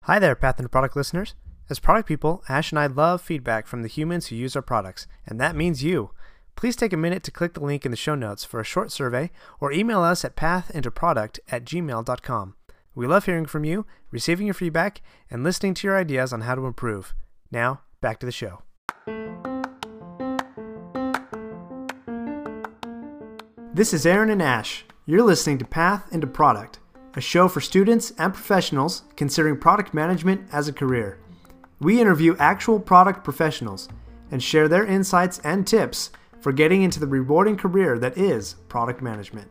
Hi there, Path into Product listeners. As product people, Ash and I love feedback from the humans who use our products, and that means you. Please take a minute to click the link in the show notes for a short survey or email us at pathintoproduct@gmail.com. We love hearing from you, receiving your feedback, and listening to your ideas on how to improve. Now, back to the show. This is Aaron and Ash. You're listening to Path into Product, a show for students and professionals considering product management as a career. We interview actual product professionals and share their insights and tips for getting into the rewarding career that is product management.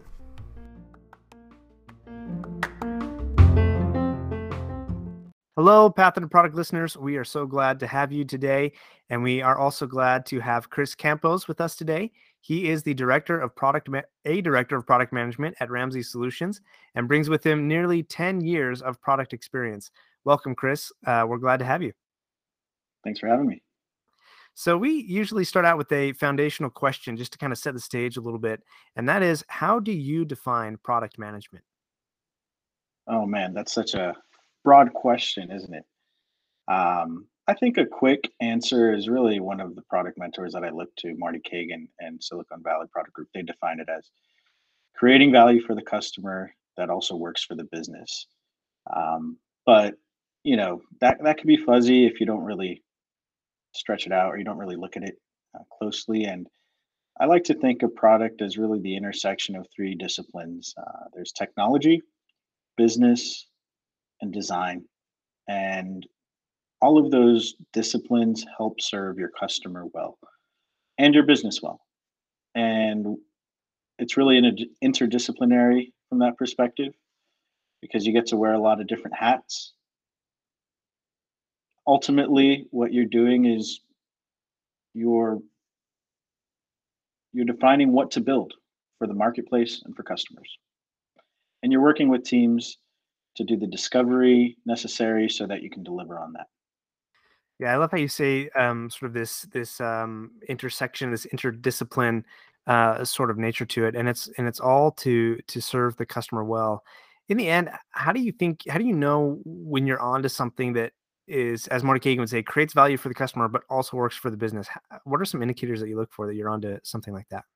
Hello, Path into Product listeners. We are so glad to have you today, and we are also glad to have Chris Campos with us today. He is the director of product management at Ramsey Solutions and brings with him nearly 10 years of product experience. Welcome, Chris. We're glad to have you. Thanks for having me. So we usually start out with a foundational question just to kind of set the stage a little bit, and that is, how do you define product management? Oh man, that's such a broad question, isn't it? I think a quick answer is really one of the product mentors that I look to, Marty Kagan and Silicon Valley Product Group. They define it as creating value for the customer that also works for the business. But that can be fuzzy if you don't really stretch it out or you don't really look at it closely. And I like to think of product as really the intersection of three disciplines. There's technology, business, and design. And all of those disciplines help serve your customer well and your business well. And it's really interdisciplinary from that perspective because you get to wear a lot of different hats. Ultimately, what you're doing is you're you're defining what to build for the marketplace and for customers. And you're working with teams to do the discovery necessary so that you can deliver on that. Yeah, I love how you say sort of this intersection, this interdiscipline sort of nature to it, and it's all to serve the customer well. In the end, how do you know when you're onto something that is, as Marty Kagan would say, creates value for the customer but also works for the business? What are some indicators that you look for that you're onto something like that?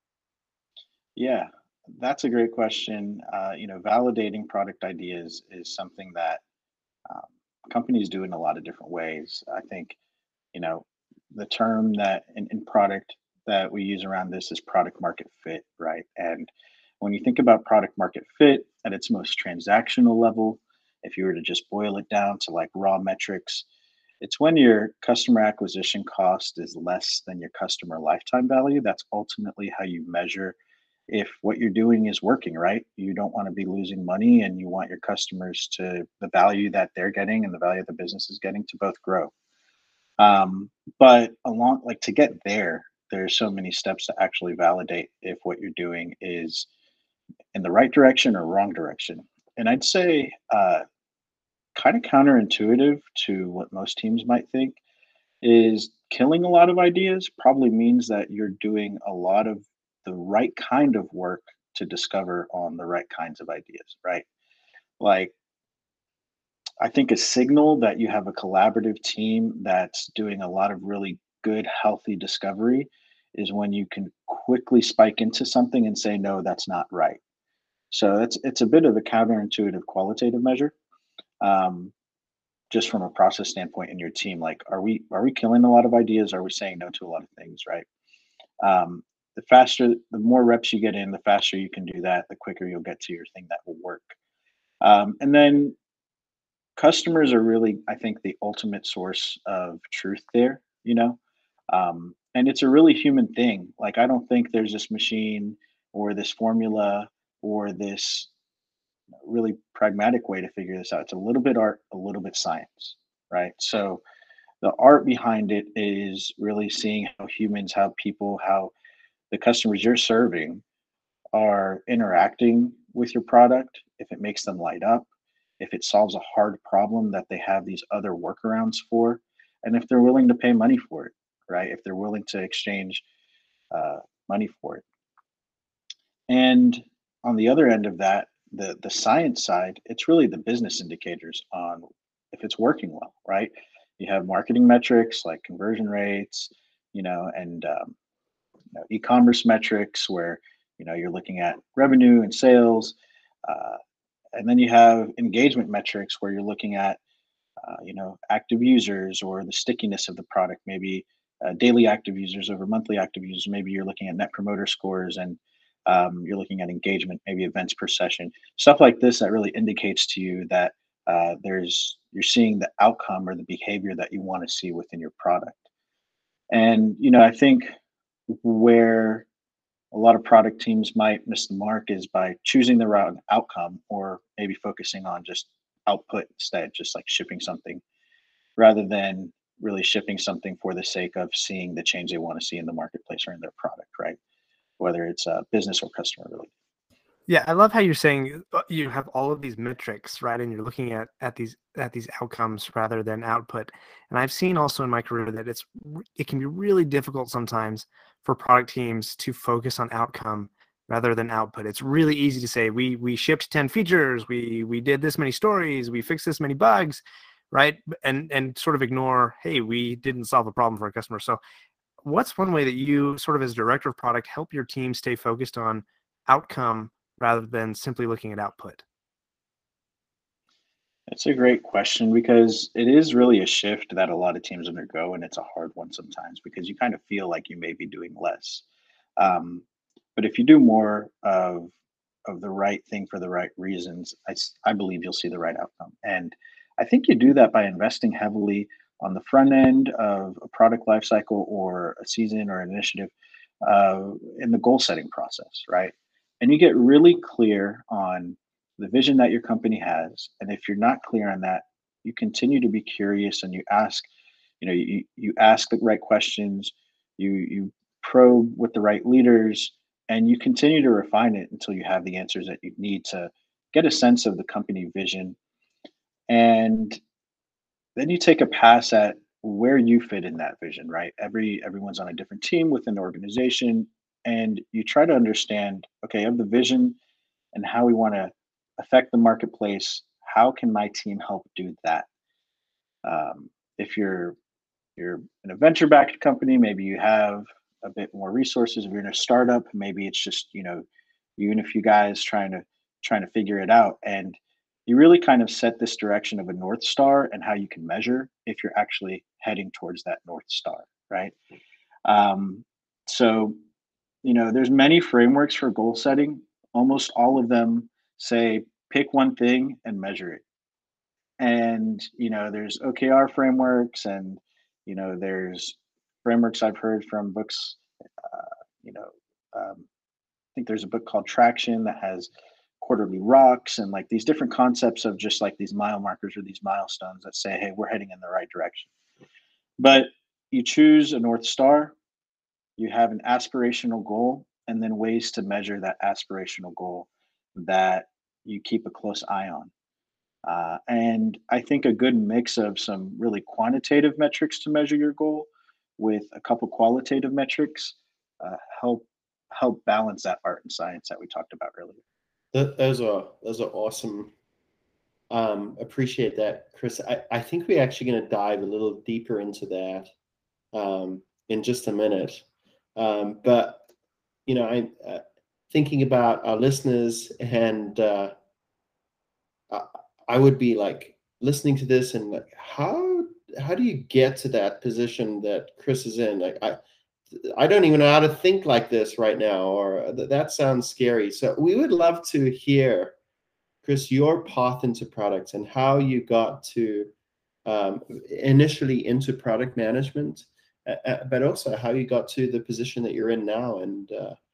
Yeah, that's a great question. Validating product ideas is something that um, companies do in a lot of different ways. I think, you know, the term that in product that we use around this is product market fit, right? And when you think about product market fit at its most transactional level, if you were to just boil it down to like raw metrics, it's when your customer acquisition cost is less than your customer lifetime value. That's ultimately how you measure if what you're doing is working, right? You don't want to be losing money and you want your customers to the value that they're getting and the value the business is getting to both grow. But along like to get there, there's so many steps to actually validate if what you're doing is in the right direction or wrong direction. And I'd say kind of counterintuitive to what most teams might think is killing a lot of ideas probably means that you're doing a lot of the right kind of work to discover on the right kinds of ideas, right? Like, I think a signal that you have a collaborative team that's doing a lot of really good, healthy discovery is when you can quickly spike into something and say, no, that's not right. So it's a bit of a counterintuitive qualitative measure. Um, just from a process standpoint in your team, like are we killing a lot of ideas? Are we saying no to a lot of things, right? The more reps you get in, the faster you can do that, the quicker you'll get to your thing that will work. And then customers are really, I think, the ultimate source of truth there, and it's a really human thing. Like, I don't think there's this machine or this formula or this really pragmatic way to figure this out. It's a little bit art, a little bit science, right? So the art behind it is really seeing how humans, how people, how the customers you're serving are interacting with your product, if it makes them light up, if it solves a hard problem that they have these other workarounds for, and if they're willing to pay money for it, right? If they're willing to exchange uh, money for it. And on the other end of that, the science side, it's really the business indicators on if it's working well, right? You have marketing metrics like conversion rates, and e-commerce metrics where you're looking at revenue and sales, uh, and then you have engagement metrics where you're looking at active users or the stickiness of the product, maybe daily active users over monthly active users. Maybe you're looking at net promoter scores, and you're looking at engagement, maybe events per session, stuff like this that really indicates to you that you're seeing the outcome or the behavior that you want to see within your product. And I think where a lot of product teams might miss the mark is by choosing the wrong outcome, or maybe focusing on just output instead, just like shipping something rather than really shipping something for the sake of seeing the change they want to see in the marketplace or in their product, right? Whether it's business or customer related. Yeah, I love how you're saying you have all of these metrics, right? And you're looking at these outcomes rather than output. And I've seen also in my career that it can be really difficult sometimes for product teams to focus on outcome rather than output. It's really easy to say we shipped 10 features, we did this many stories, we fixed this many bugs, right? And sort of ignore, hey, we didn't solve a problem for a customer. So what's one way that you sort of as director of product help your team stay focused on outcome rather than simply looking at output? It's a great question because it is really a shift that a lot of teams undergo, and it's a hard one sometimes because you kind of feel like you may be doing less. Um, but if you do more of the right thing for the right reasons, I believe you'll see the right outcome. And I think you do that by investing heavily on the front end of a product lifecycle or a season or an initiative in the goal setting process, right? And you get really clear on the vision that your company has. And if you're not clear on that, you continue to be curious and you ask, you ask the right questions, you probe with the right leaders, and you continue to refine it until you have the answers that you need to get a sense of the company vision. And then you take a pass at where you fit in that vision, right? Everyone's on a different team within the organization, and you try to understand, okay, of the vision and how we want to affect the marketplace. How can my team help do that? If you're in a venture backed company, maybe you have a bit more resources. If you're in a startup, maybe it's just you and a few guys trying to figure it out, and you really kind of set this direction of a north star and how you can measure if you're actually heading towards that north star, right? um, so there's many frameworks for goal setting. Almost all of them say pick one thing and measure it. And there's OKR frameworks, and there's frameworks I've heard from books. You know, I think there's a book called Traction that has quarterly rocks and like these different concepts of just like these mile markers or these milestones that say, hey, we're heading in the right direction. But you choose a North Star, you have an aspirational goal, and then ways to measure that aspirational goal that you keep a close eye on. And I think a good mix of some really quantitative metrics to measure your goal with a couple qualitative metrics uh, help balance that art and science that we talked about earlier. Those are awesome. Appreciate that, Chris. I think we're actually going to dive a little deeper into that in just a minute. But I'm thinking about our listeners, and I, I would be like listening to this and like, how do you get to that position that Chris is in? Like I don't even know how to think like this right now, or that sounds scary. So we would love to hear, Chris, your path into products and how you got to initially into product management, but also how you got to the position that you're in now. And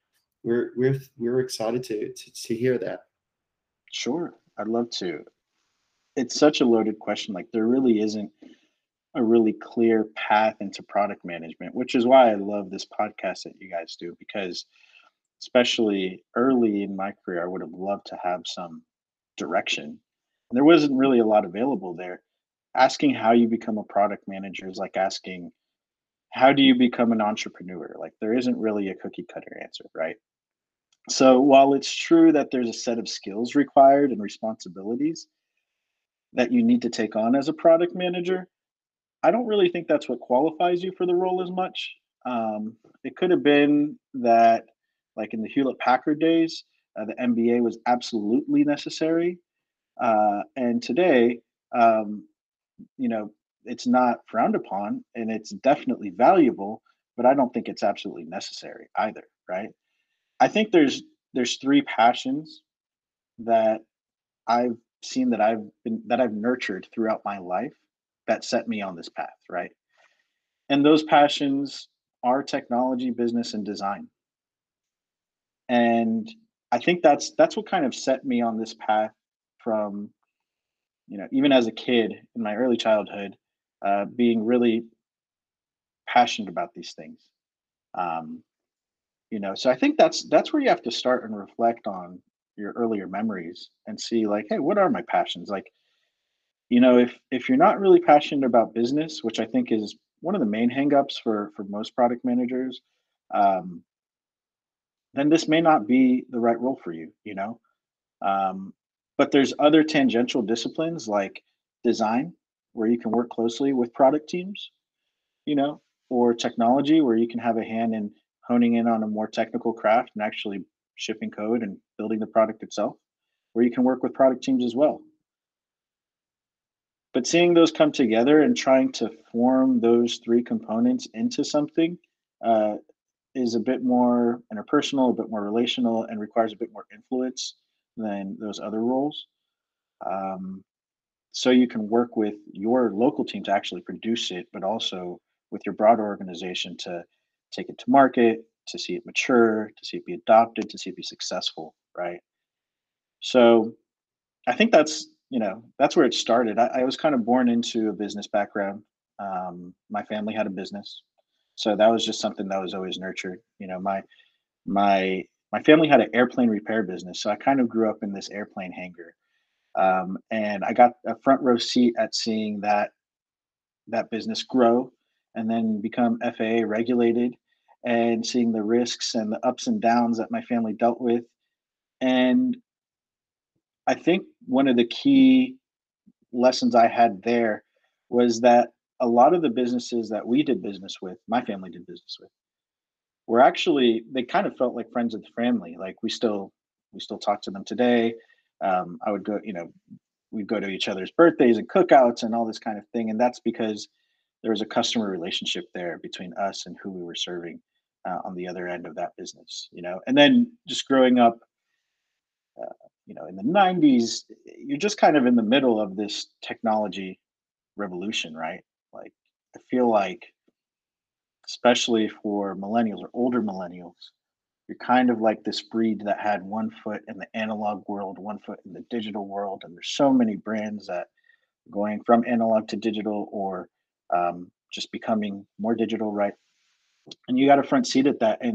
we're excited to hear that. Sure, I'd love to. It's such a loaded question. Like there really isn't a really clear path into product management, which is why I love this podcast that you guys do, because especially early in my career, I would have loved to have some direction. And there wasn't really a lot available there. Asking how you become a product manager is like asking, how do you become an entrepreneur? Like there isn't really a cookie cutter answer, right? So while it's true that there's a set of skills required and responsibilities, that you need to take on as a product manager, I don't really think that's what qualifies you for the role as much. It could have been that, like in the Hewlett Packard days, the MBA was absolutely necessary. And today, um, you know, it's not frowned upon and it's definitely valuable, but I don't think it's absolutely necessary either, right? I think there's three passions that I've seen that I've nurtured throughout my life that set me on this path, right? And those passions are technology, business, and design. And I think that's what kind of set me on this path from, even as a kid in my early childhood, being really passionate about these things. Um, so I think that's where you have to start and reflect on your earlier memories and see like, hey, what are my passions? Like, if you're not really passionate about business, which I think is one of the main hangups for most product managers, um, then this may not be the right role for you. Um, but there's other tangential disciplines like design, where you can work closely with product teams, you know, or technology, where you can have a hand in honing in on a more technical craft and actually shipping code and building the product itself, where you can work with product teams as well. But seeing those come together and trying to form those three components into something uh, is a bit more interpersonal, a bit more relational, and requires a bit more influence than those other roles. Um, so you can work with your local team to actually produce it, but also with your broader organization to take it to market, to see it mature, to see it be adopted, to see it be successful, right? So I think that's where it started. I was kind of born into a business background. My family had a business, so that was just something that was always nurtured. My my family had an airplane repair business, so I kind of grew up in this airplane hangar, and I got a front row seat at seeing that business grow and then become FAA regulated, and seeing the risks and the ups and downs that my family dealt with. And I think one of the key lessons I had there was that a lot of the businesses that we did business with, my family did business with, were actually they kind of felt like friends of the family. Like we still talk to them today. I would go, we'd go to each other's birthdays and cookouts and all this kind of thing, and that's because there was a customer relationship there between us and who we were serving on the other end of that business. And then just growing up in the 90s, you're just kind of in the middle of this technology revolution, right? Like, I feel like, especially for millennials or older millennials, you're kind of like this breed that had one foot in the analog world, one foot in the digital world. And there's so many brands that are going from analog to digital or just becoming more digital, right? And you got a front seat at that.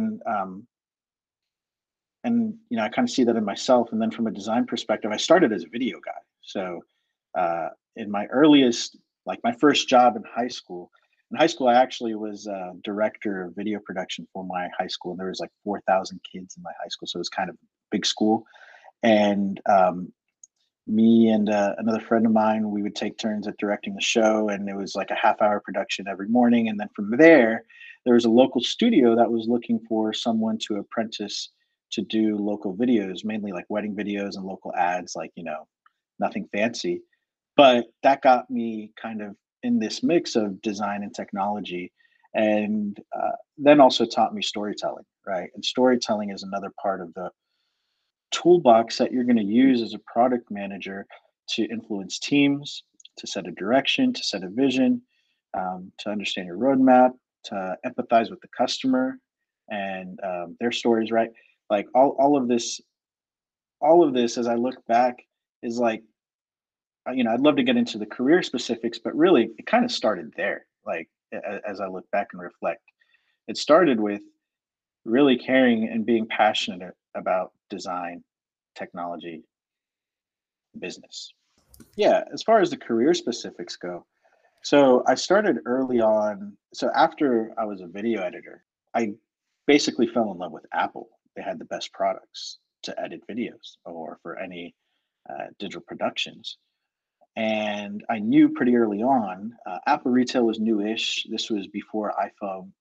And I kind of see that in myself. And then from a design perspective, I started as a video guy. So in my earliest, like my first job in high school, I actually was director of video production for my high school. And there was like 4,000 kids in my high school. So it was kind of a big school. And me and another friend of mine, we would take turns at directing the show. And it was like a half-hour production every morning. And then from there was a local studio that was looking for someone to apprentice to do local videos, mainly like wedding videos and local ads, like, nothing fancy. But that got me kind of in this mix of design and technology. And then also taught me storytelling, right? And storytelling is another part of the toolbox that you're going to use as a product manager to influence teams, to set a direction, to set a vision, to understand your roadmap, to empathize with the customer and their stories, right? Like all of this, as I look back, is like, I'd love to get into the career specifics, but really, it kind of started there. Like, as I look back and reflect, it started with really caring and being passionate about design, technology, business. Yeah, as far as the career specifics go, so I started early on. So after I was a video editor, I basically fell in love with Apple. They had the best products to edit videos or for any digital productions. And I knew pretty early on, Apple Retail was newish. This was before iPhone,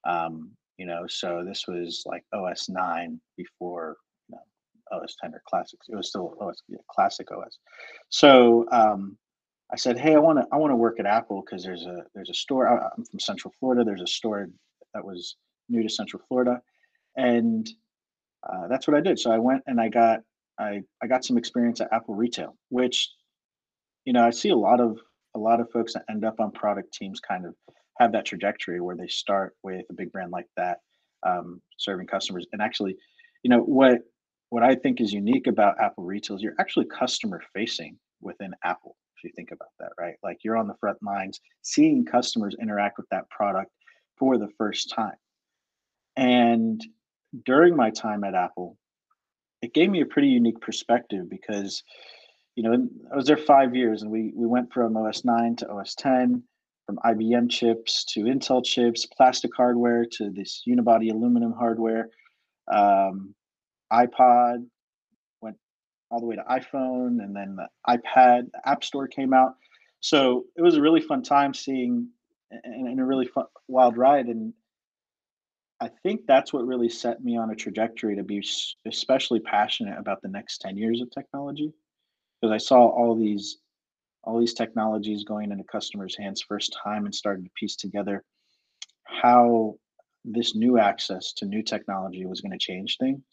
so this was like OS 9 before OS 10 or classics. It was still OS, yeah, classic OS. So I said, hey, I want to work at Apple because there's a store. I'm from Central Florida. There's a store that was new to Central Florida, and that's what I did. So I went and I got some experience at Apple Retail, which I see a lot of folks that end up on product teams kind of have that trajectory where they start with a big brand like that, serving customers. And actually, what I think is unique about Apple Retail is you're actually customer facing within Apple. If you think about that, right? Like you're on the front lines, seeing customers interact with that product for the first time. And during my time at Apple, it gave me a pretty unique perspective because I was there 5 years, and we went from OS 9 to OS 10, from IBM chips to Intel chips, plastic hardware to this unibody aluminum hardware. Um, iPod went all the way to iPhone, and then the iPad the App Store came out. So it was a really fun time seeing, and a really fun, wild ride. And I think that's what really set me on a trajectory to be especially passionate about the next 10 years of technology, because I saw all these technologies going into customers' hands first time and started to piece together how this new access to new technology was going to change things,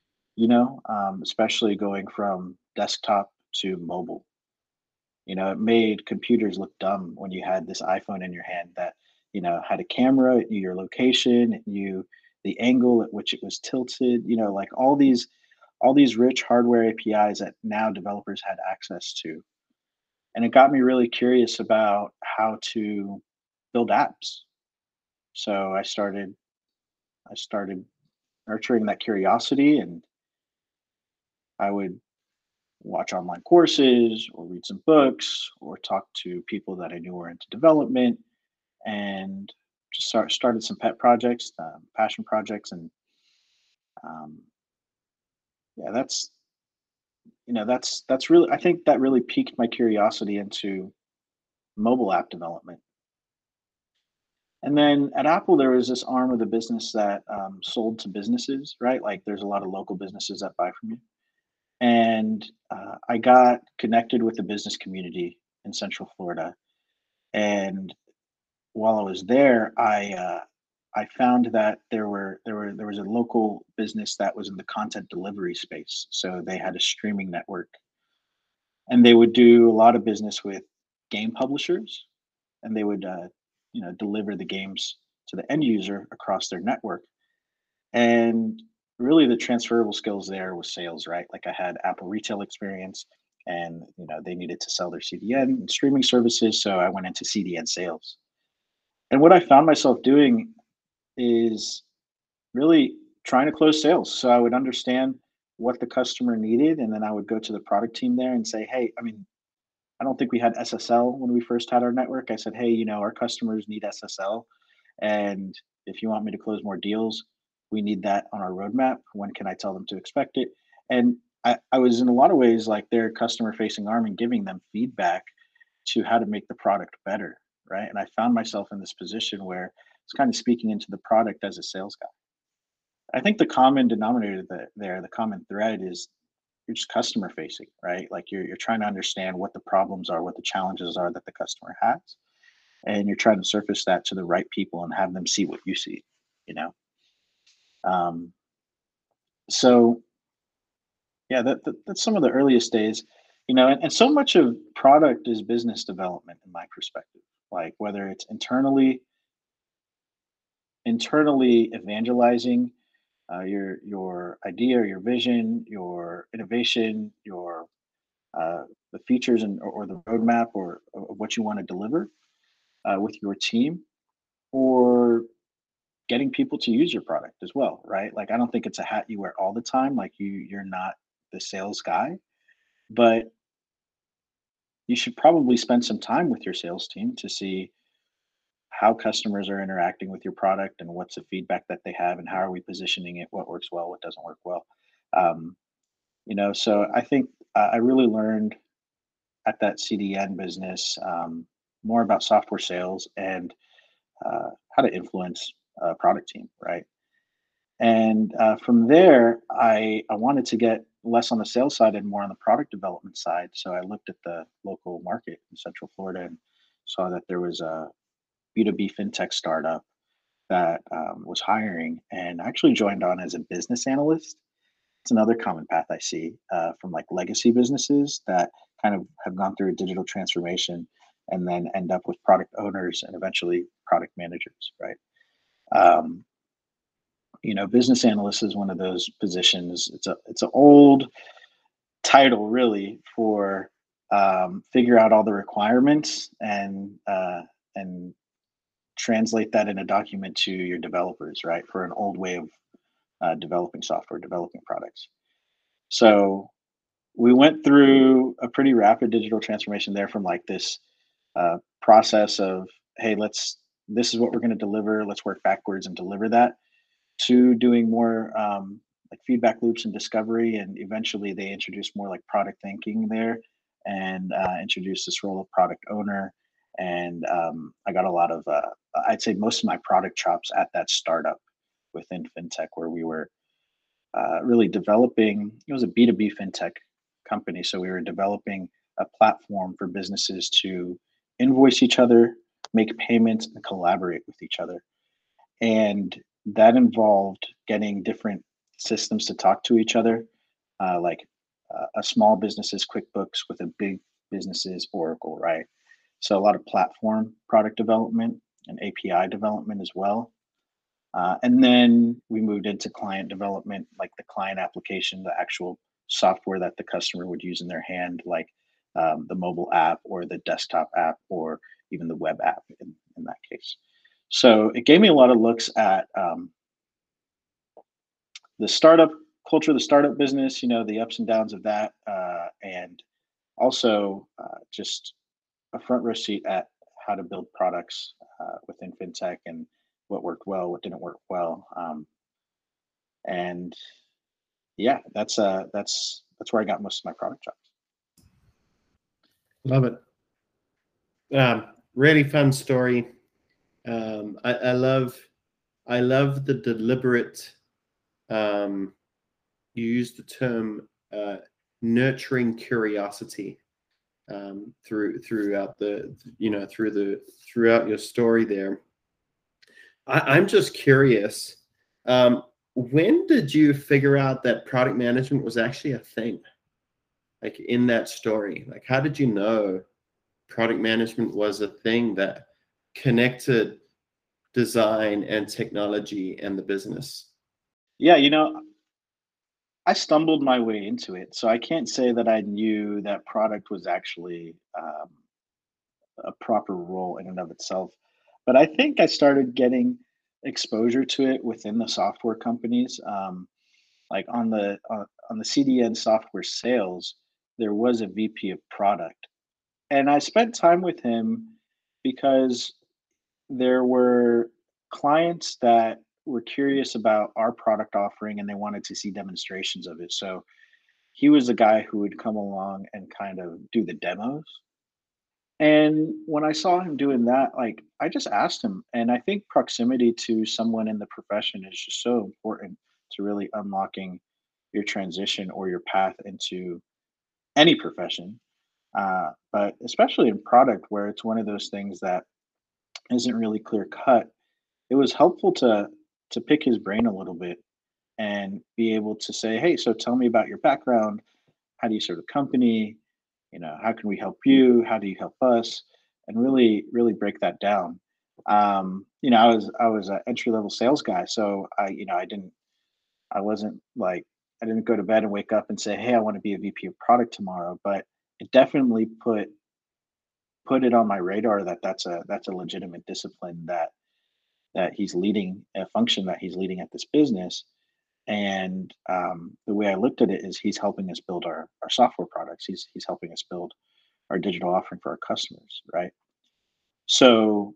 especially going from desktop to mobile. It made computers look dumb when you had this iPhone in your hand that, had a camera, it knew your location, it knew the angle at which it was tilted, like all these rich hardware APIs that now developers had access to. And it got me really curious about how to build apps. So I started nurturing that curiosity, and I would watch online courses or read some books or talk to people that I knew were into development, and just started some pet projects, passion projects. And um, yeah, that's really, I think that really piqued my curiosity into mobile app development. And then at Apple, there was this arm of the business that sold to businesses, right? Like there's a lot of local businesses that buy from you. And I got connected with the business community in Central Florida. And while I was there, I found that there was a local business that was in the content delivery space. So they had a streaming network, and they would do a lot of business with game publishers, and they would deliver the games to the end user across their network. And really the transferable skills there was sales, right? Like I had Apple Retail experience, and they needed to sell their CDN and streaming services, so I went into CDN sales. And what I found myself doing is really trying to close sales. So I would understand what the customer needed, and then I would go to the product team there and say, hey, I mean, I don't think we had SSL when we first had our network. I said, hey, our customers need SSL. And if you want me to close more deals, we need that on our roadmap. When can I tell them to expect it? And I was in a lot of ways like their customer facing arm and giving them feedback to how to make the product better. Right. And I found myself in this position where it's kind of speaking into the product as a sales guy. I think the common denominator the common thread is you're just customer facing, right? Like you're trying to understand what the problems are, what the challenges are that the customer has, and you're trying to surface that to the right people and have them see what you see, you know. Um, so yeah, that's some of the earliest days, and so much of product is business development in my perspective. Like whether it's internally evangelizing your idea, or your vision, your innovation, your the features or the roadmap or what you want to deliver with your team, or getting people to use your product as well, right? Like I don't think it's a hat you wear all the time. Like you're not the sales guy, but you should probably spend some time with your sales team to see how customers are interacting with your product and what's the feedback that they have and how are we positioning it, what works well, what doesn't work well. um, so I think I really learned at that CDN business, more about software sales and how to influence a product team, right? And from there, I wanted to get less on the sales side and more on the product development side. So I looked at the local market in Central Florida and saw that there was a B2B fintech startup that was hiring, and I actually joined on as a business analyst. It's another common path I see from like legacy businesses that kind of have gone through a digital transformation and then end up with product owners and eventually product managers, right? Um, Business analyst is one of those positions. It's an old title really for figure out all the requirements and translate that in a document to your developers, right? For an old way of developing software, developing products. So we went through a pretty rapid digital transformation there from like this process of, hey, this is what we're going to deliver. Let's work backwards and deliver that to doing more like feedback loops and discovery. And eventually they introduced more like product thinking there and introduced this role of product owner. And I got a lot of, I'd say most of my product chops at that startup within fintech where we were really developing, it was a B2B fintech company. So we were developing a platform for businesses to invoice each other, make payments, and collaborate with each other. And that involved getting different systems to talk to each other, like a small business's QuickBooks with a big business's Oracle, right? So a lot of platform product development and API development as well. And then we moved into client development, like the client application, the actual software that the customer would use in their hand, like the mobile app or the desktop app or even the web app in that case. So it gave me a lot of looks at the startup culture, the startup business, the ups and downs of that, and also just a front row seat at how to build products within fintech and what worked well, what didn't work well, and yeah, that's where I got most of my product jobs. Love it. Really fun story. I love the deliberate. You use the term nurturing curiosity throughout your story there. I'm just curious. When did you figure out that product management was actually a thing? Like in that story, like how did you know product management was a thing that connected design and technology and the business? Yeah, I stumbled my way into it, so I can't say that I knew that product was actually a proper role in and of itself. But I think I started getting exposure to it within the software companies. Like on the CDN software sales, there was a VP of product, and I spent time with him because there were clients that were curious about our product offering and they wanted to see demonstrations of it. So he was the guy who would come along and kind of do the demos. And when I saw him doing that, like I just asked him, and I think proximity to someone in the profession is just so important to really unlocking your transition or your path into any profession. But especially in product, where it's one of those things that isn't really clear cut, it was helpful to pick his brain a little bit and be able to say, "Hey, so tell me about your background. How do you serve a company? How can we help you? How do you help us?" And really, really break that down. I was an entry level sales guy, so I wasn't like I didn't go to bed and wake up and say, "Hey, I want to be a VP of product tomorrow." But it definitely put it on my radar that that's a legitimate discipline that he's leading, a function that he's leading at this business. And the way I looked at it is he's helping us build our software products. He's helping us build our digital offering for our customers, right? So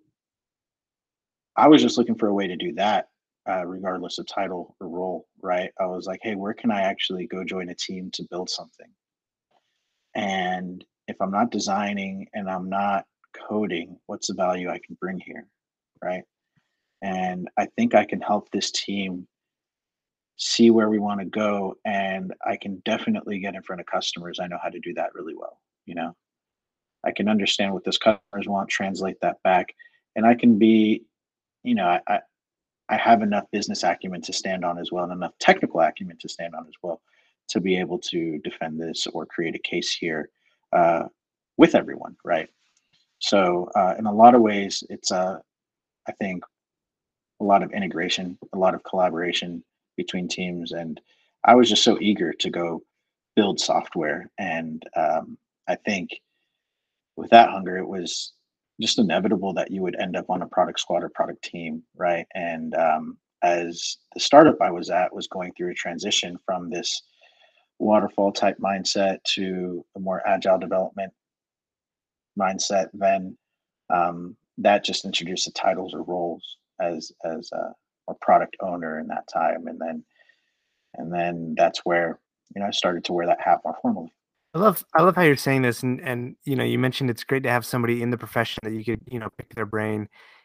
I was just looking for a way to do that, regardless of title or role, right? I was like, hey, where can I actually go join a team to build something? And if I'm not designing and I'm not coding, what's the value I can bring here, right? And I think I can help this team see where we want to go, and I can definitely get in front of customers. I know how to do that really well. You know, I can understand what those customers want, translate that back, and I can be, you know, I have enough business acumen to stand on as well, and enough technical acumen to stand on as well, to be able to defend this or create a case here uh, with everyone, right? So, in a lot of ways, it's I think a lot of integration, a lot of collaboration between teams, and I was just so eager to go build software, and I think with that hunger, it was just inevitable that you would end up on a product squad or product team, right? And as the startup I was at was going through a transition from this waterfall type mindset to a more agile development mindset, then that just introduced the titles or roles as a product owner in that time, and then that's where I started to wear that hat more formally. I love how you're saying this, and you mentioned it's great to have somebody in the profession that you could pick their brain,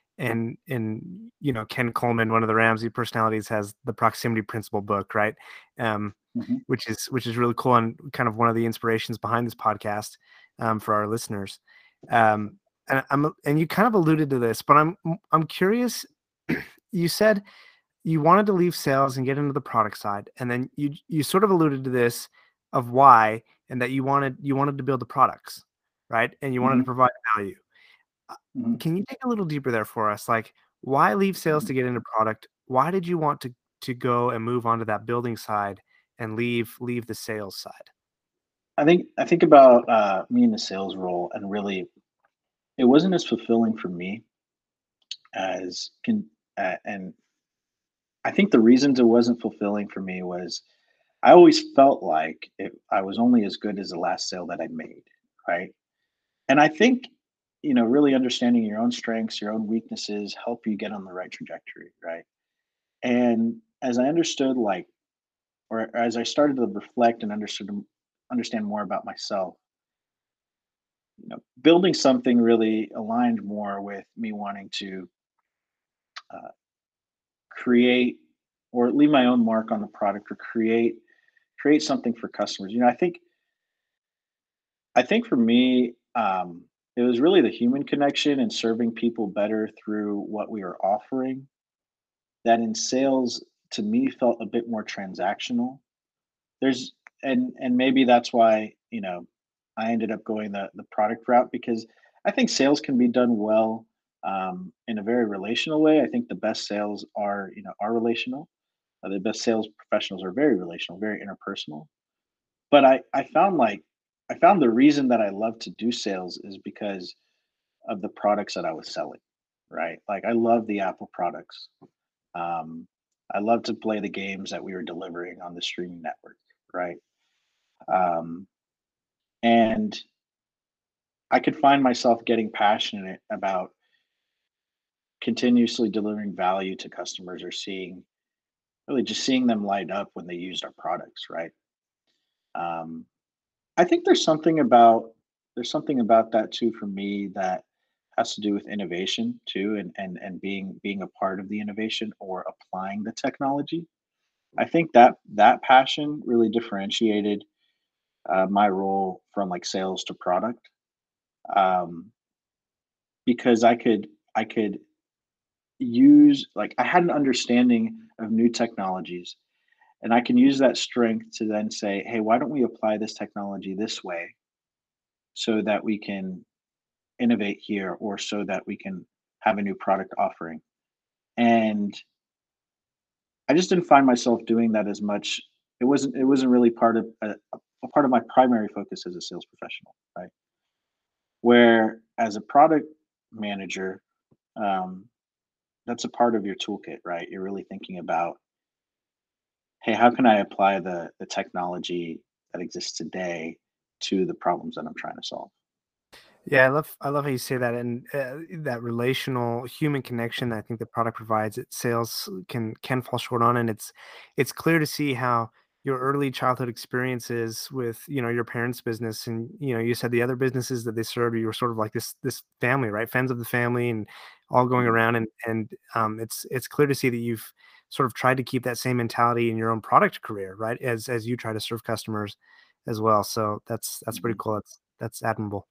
and Ken Coleman, one of the Ramsey personalities, has the proximity principle book, right? Um, Hmm. which is really cool, and kind of one of the inspirations behind this podcast, for our listeners. Um, and you kind of alluded to this, but I'm curious. You said you wanted to leave sales and get into the product side, and then you sort of alluded to this of why, and that you wanted to build the products, right? And you wanted to Hmm. provide value. Uh, Hmm. Can you dig a little deeper there for us? Like, why leave sales to get into product? Why did you want to go and move on to that building side and leave the sales side? I think about me in the sales role, and really, it wasn't as fulfilling for me as can. And I think the reasons it wasn't fulfilling for me was I always felt like I was only as good as the last sale that I made, right? And I think really understanding your own strengths, your own weaknesses, help you get on the right trajectory, right? And as I understood, like, or as I started to reflect and understand more about myself, building something really aligned more with me wanting to uh, create or leave my own mark on the product, or create something for customers. I think for me, it was really the human connection and serving people better through what we were offering. That in sales, to me, felt a bit more transactional. There's and maybe that's why I ended up going the product route, because I think sales can be done well in a very relational way. I think the best sales are relational. The best sales professionals are very relational, very interpersonal. But I found the reason that I love to do sales is because of the products that I was selling, right? Like, I love the Apple products. Um, I love to play the games that we were delivering on the streaming network, right? Um, and I could find myself getting passionate about continuously delivering value to customers, or seeing them light up when they used our products, right? Um, I think there's something about that too for me that has to do with innovation too, and being a part of the innovation or applying the technology. I think that passion really differentiated my role from like sales to product, um, because I could use, like, I had an understanding of new technologies, and I can use that strength to then say, hey, why don't we apply this technology this way so that we can innovate here, or so that we can have a new product offering. And I just didn't find myself doing that as much. It wasn't really part of a part of my primary focus as a sales professional, right? Where as a product manager, um, that's a part of your toolkit, right? You're really thinking about, hey, how can I apply the technology that exists today to the problems that I'm trying to solve? Yeah, I love how you say that, and that relational human connection that I think the product provides, it sales can fall short on, and it's clear to see how your early childhood experiences with, your parents' business, and you said the other businesses that they served, you were sort of like this family, right? Friends of the family, and all going Mhm. around, and it's clear to see that you've sort of tried to keep that same mentality in your own product career, right? As you try to serve customers as well. So that's pretty Mhm. cool. That's admirable.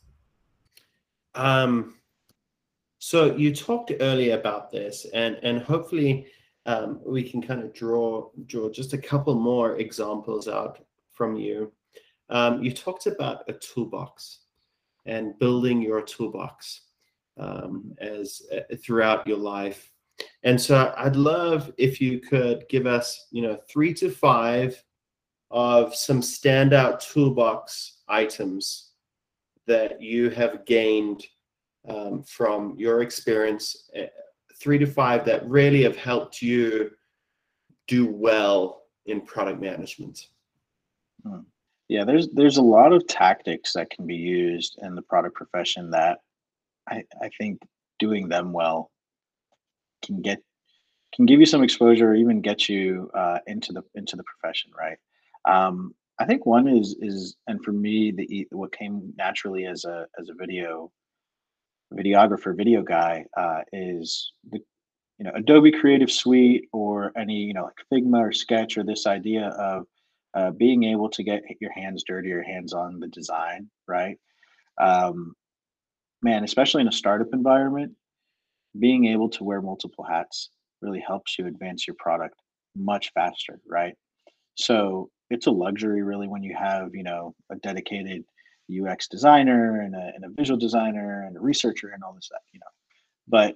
Um, so you talked earlier about this, and hopefully we can kind of draw just a couple more examples out from you. You talked about a toolbox and building your toolbox as throughout your life. And so I'd love if you could give us, 3 to 5 of some standout toolbox items that you have gained from your experience, 3 to 5 that really have helped you do well in product management. Mm. Yeah, there's a lot of tactics that can be used in the product profession that I think doing them well can get can give you some exposure or even get you into the profession, right? I think one is and for me what came naturally as a videographer, video guy, is the Adobe Creative Suite or any like Figma or Sketch, or this idea of being able to get your hands dirty, your hands on the design, right? Um, Man, especially in a startup environment, being able to wear multiple hats really helps you advance your product much faster, right? So it's a luxury really when you have, a dedicated UX designer and a visual designer and a researcher and all this stuff. But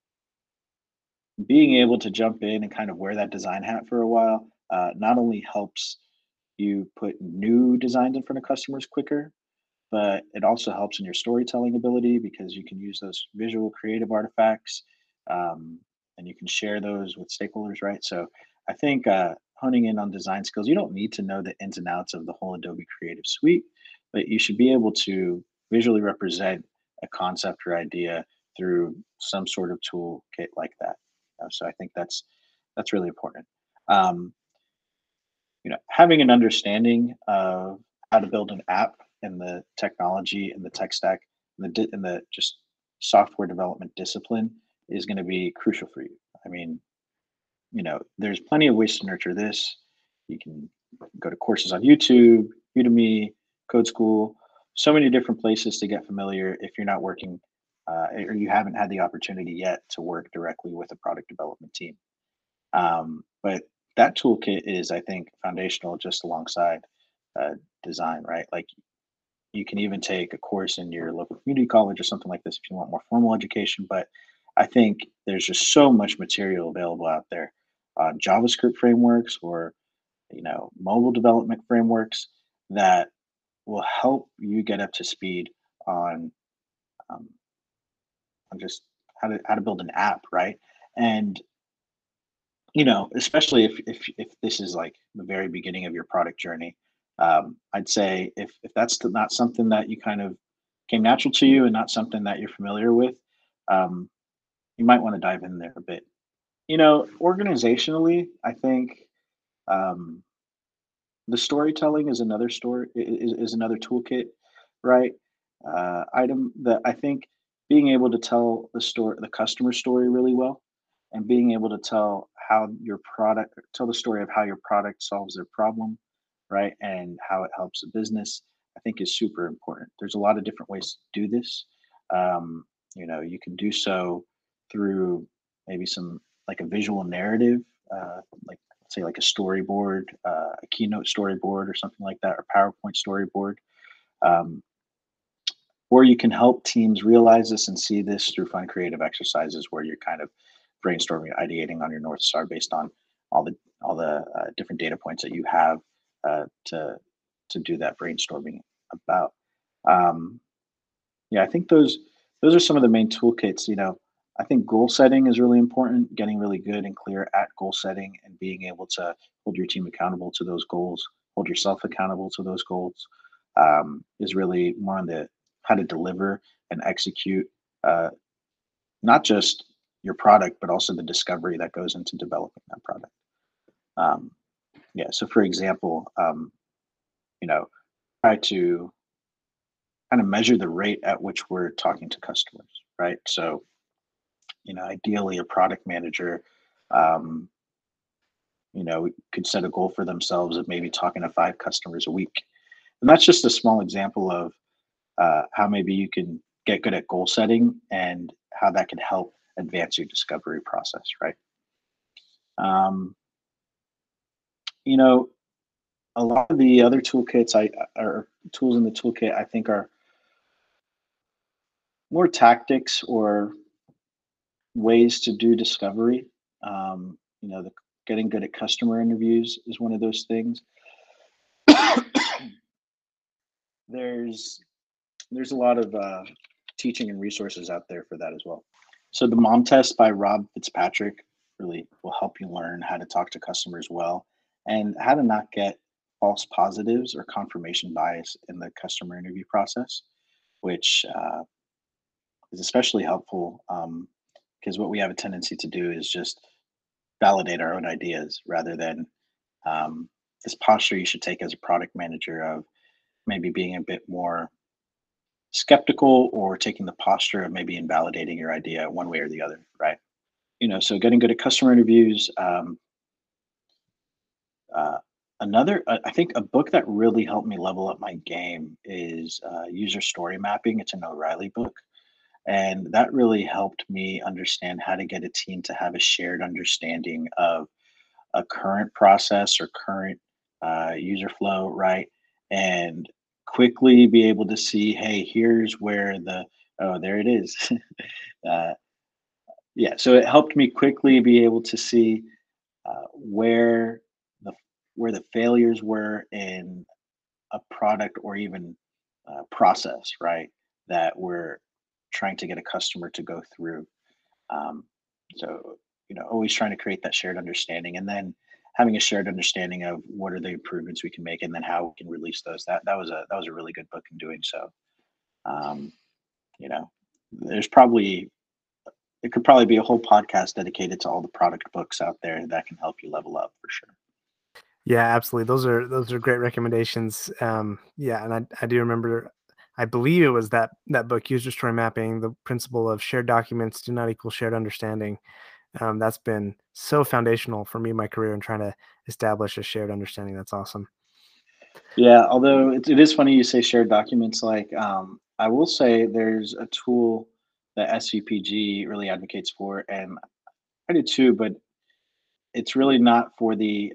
being able to jump in and kind of wear that design hat for a while not only helps you put new designs in front of customers quicker, but it also helps in your storytelling ability because you can use those visual creative artifacts, um, and you can share those with stakeholders, right? So I think honing in on design skills, you don't need to know the ins and outs of the whole Adobe Creative Suite, but you should be able to visually represent a concept or idea through some sort of toolkit like that. So I think that's really important. Um, Having an understanding of how to build an app and the technology and the tech stack and the just software development discipline is going to be crucial for you. I mean, there's plenty of ways to nurture this. You can go to courses on YouTube, Udemy, Code School, so many different places to get familiar if you're not working or you haven't had the opportunity yet to work directly with a product development team. But that toolkit is, I think, foundational just alongside uh, design, right? Like you can even take a course in your local community college or something like this if you want more formal education. But I think there's just so much material available out there, JavaScript frameworks or mobile development frameworks that will help you get up to speed on um, on just how to build an app, right? And especially if this is like the very beginning of your product journey, I'd say if that's not something that you kind of came natural to you and not something that you're familiar with, um, you might want to dive in there a bit. Organizationally, I think um, the storytelling is another is another toolkit, right? Item that I think being able to tell the customer story really well, and being able to tell the story of how your product solves their problem, right, and how it helps the business, I think is super important. There's a lot of different ways to do this. Um, you can do so through maybe some like a visual narrative, like say like a storyboard, a keynote storyboard or something like that, or PowerPoint storyboard. Um, or you can help teams realize this and see this through fun creative exercises where you're kind of brainstorming, ideating on your North Star based on all the different data points that you have uh, to to do that brainstorming about. Um, yeah, I think those are some of the main toolkits. I think goal setting is really important. Getting really good and clear at goal setting and being able to hold your team accountable to those goals, hold yourself accountable to those goals, is really more on the how to deliver and execute uh, not just your product, but also the discovery that goes into developing that product. Um, Yeah. So for example, you know, try to kind of measure the rate at which we're talking to customers, right? So, ideally a product manager, um, could set a goal for themselves of maybe talking to 5 customers a week. And that's just a small example of how maybe you can get good at goal setting and how that can help advance your discovery process, right? Um, you know, a lot of the other toolkits or tools in the toolkit I think are more tactics or ways to do discovery. The getting good at customer interviews is one of those things. there's there's a lot of teaching and resources out there for that as well. So the Mom Test by Rob Fitzpatrick really will help you learn how to talk to customers well and how to not get false positives or confirmation bias in the customer interview process, which is especially helpful because what we have a tendency to do is just validate our own ideas rather than um, this posture you should take as a product manager of maybe being a bit more skeptical or taking the posture of maybe invalidating your idea one way or the other, right? So getting good at customer interviews. Uh, I think a book that really helped me level up my game is User Story Mapping. It's an O'Reilly book. And that really helped me understand how to get a team to have a shared understanding of a current process or current user flow, right? And quickly be able to see, hey, here's where oh, there it is. uh, yeah, so it helped me quickly be able to see where the failures were in a product or even process, right? That we're trying to get a customer to go through. Um, so, always trying to create that shared understanding, and then having a shared understanding of what are the improvements we can make, and then how we can release those. That was a really good book in doing so. Um, you know, there's probably it could probably be a whole podcast dedicated to all the product books out there that can help you level up for sure. Yeah, absolutely. Those are great recommendations. Yeah, and I do remember, I believe it was that book, User Story Mapping, the principle of shared documents do not equal shared understanding. That's been so foundational for me in my career and trying to establish a shared understanding. That's awesome. Yeah, although it is funny you say shared documents. Like, I will say there's a tool that SVPG really advocates for, and I do too. But it's really not for the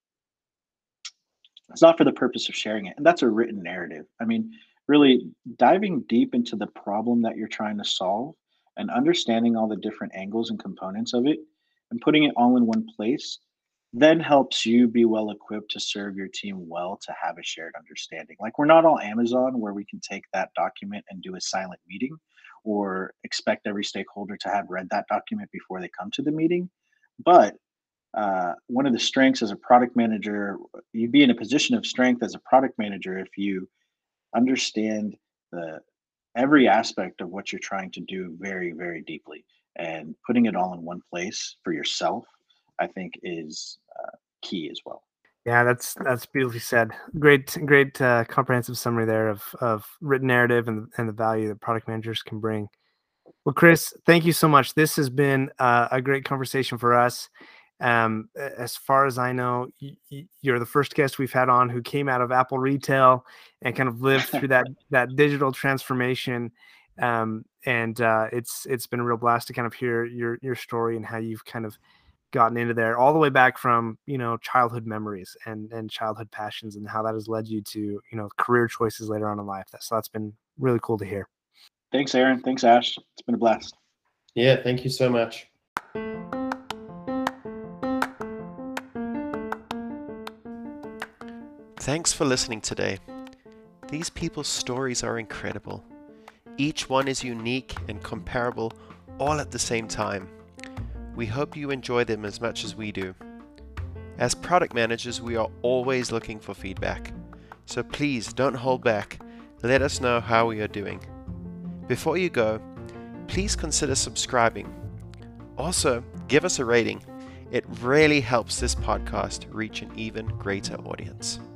it's not for the purpose of sharing it, and that's a written narrative. I mean, really diving deep into the problem that you're trying to solve and understanding all the different angles and components of it, and putting it all in one place then helps you be well equipped to serve your team well to have a shared understanding. Like, we're not all Amazon where we can take that document and do a silent meeting or expect every stakeholder to have read that document before they come to the meeting. But one of the strengths as a product manager, you'd be in a position of strength as a product manager if you understand the every aspect of what you're trying to do very, very deeply, and putting it all in one place for yourself, I think is key as well. Yeah, that's beautifully said. Great comprehensive summary there of written narrative and the value that product managers can bring. Well, Chris, thank you so much. This has been a great conversation for us. As far as I know, you're the first guest we've had on who came out of Apple retail and kind of lived through that digital transformation. And it's been a real blast to kind of hear your story and how you've kind of gotten into there, all the way back from childhood memories and childhood passions, and how that has led you to career choices later on in life. So that's been really cool to hear. Thanks, Aaron. Thanks, Ash. It's been a blast. Yeah, thank you so much. Thanks for listening today. These people's stories are incredible. Each one is unique and comparable all at the same time. We hope you enjoy them as much as we do. As product managers, we are always looking for feedback. So please don't hold back. Let us know how we are doing. Before you go, please consider subscribing. Also, give us a rating. It really helps this podcast reach an even greater audience.